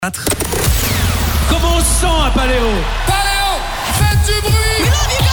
Comment on se sent à Paléo? Paléo, faites du bruit.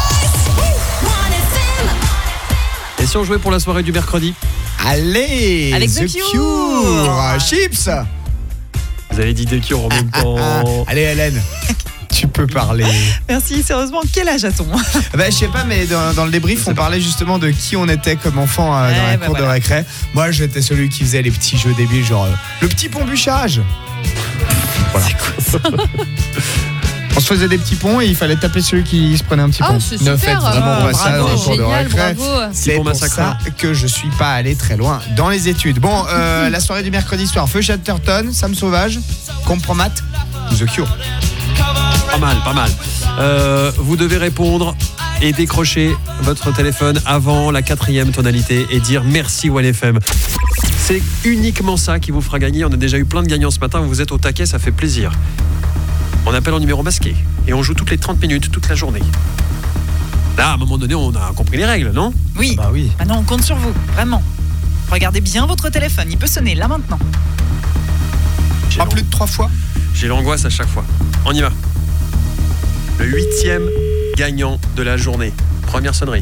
Et si on jouait pour la soirée du mercredi? Allez, avec The Cure. Chips. Vous avez dit The Cure en même temps. Allez Hélène, tu peux parler. Merci, sérieusement, quel âge a-t-on? Je sais pas, mais dans le débrief, on parlait justement de qui on était comme enfant dans la cour de récré. Moi, j'étais celui qui faisait les petits jeux débiles, genre le petit pont bûchage. Voilà. C'est quoi ça? On se faisait des petits ponts et il fallait taper celui qui se prenait un petit pont. C'est Ne super. faites vraiment pas ça dans la cour de Génial, récré. bravo. C'est Pour pour massacreur. ça que je suis pas allé très loin dans les études. Bon, la soirée du mercredi soir, Feu Chatterton, Sam Sauvage, Compromat, The Cure. Pas mal. Vous devez répondre et décrocher votre téléphone avant la 4e tonalité et dire merci OneFM. C'est uniquement ça qui vous fera gagner. On a déjà eu plein de gagnants ce matin. Vous êtes au taquet, ça fait plaisir. On appelle en numéro masqué et on joue toutes les 30 minutes, toute la journée. Là, à un moment donné, on a compris les règles, non? Oui. Bah oui. Maintenant, on compte sur vous, vraiment. Regardez bien votre téléphone, il peut sonner là maintenant. J'ai Pas plus de 3 fois. J'ai l'angoisse à chaque fois. On y va. Le 8e gagnant de la journée. Première sonnerie.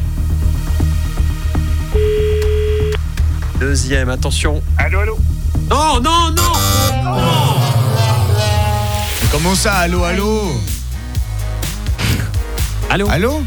Deuxième, attention. Allô. Non. Comment ça, allô? Allô? Allô?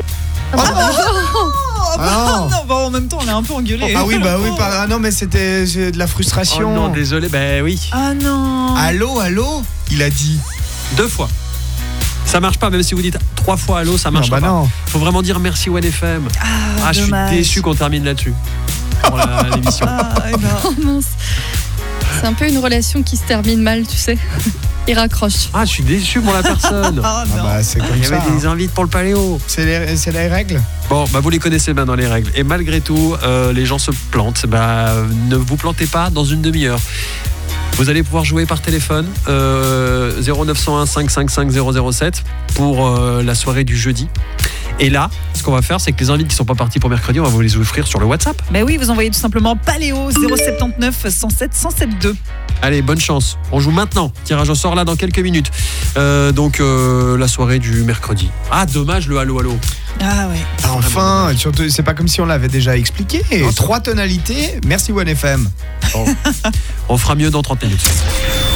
Non, en même temps, on est un peu engueulé. Ah oui, non, mais c'était de la Oh frustration. non, désolé, oui. Ah non. Allô? Il a dit. 2 fois. Ça marche pas, même si vous dites 3 fois allô, ça marche pas. Non. Faut vraiment dire merci OneFM. Je suis dommage. déçu qu'on termine là-dessus. Pour l'émission. Oh mince. C'est un peu une relation qui se termine mal, tu sais. Il raccroche. Je suis déçu pour la personne. Ah non. C'est comme Il y ça. avait des invites pour le Paléo. C'est les règles. Bon, vous les connaissez maintenant les règles. Et malgré tout, les gens se plantent. Ne vous plantez pas dans une demi-heure. Vous allez pouvoir jouer par téléphone 0901 555 007 pour la soirée du jeudi. Et là, ce qu'on va faire, c'est que les invités qui sont pas partis pour mercredi, on va vous les offrir sur le WhatsApp. Oui, vous envoyez tout simplement Paléo 079 107 107 2. Allez, bonne chance. On joue maintenant. Tirage au sort là dans quelques minutes. Donc la soirée du mercredi. Dommage le allô. Ah ouais. Enfin, surtout, c'est pas comme si on l'avait déjà expliqué. 3 tonalités. Merci OneFM. On fera mieux dans 30 minutes.